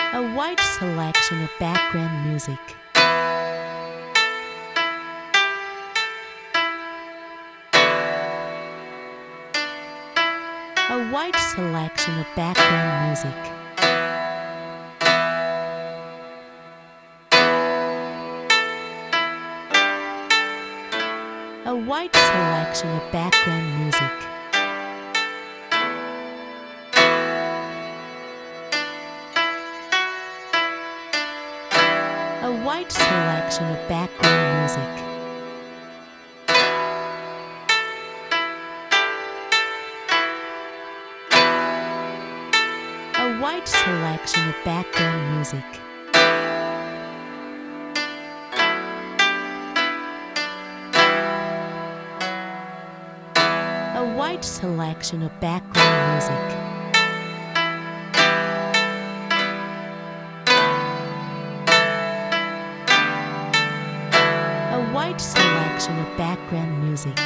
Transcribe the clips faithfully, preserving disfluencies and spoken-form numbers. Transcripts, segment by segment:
A wide selection of background music. A wide selection of background music. A wide selection of background music. A wide selection of background music. A wide selection of background music. A wide selection of background music. A wide selection of background music.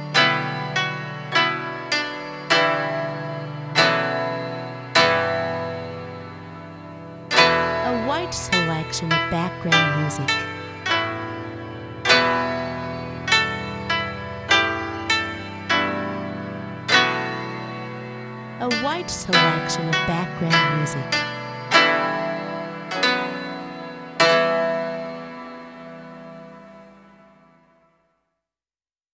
A wide selection of background music. A wide selection of background music.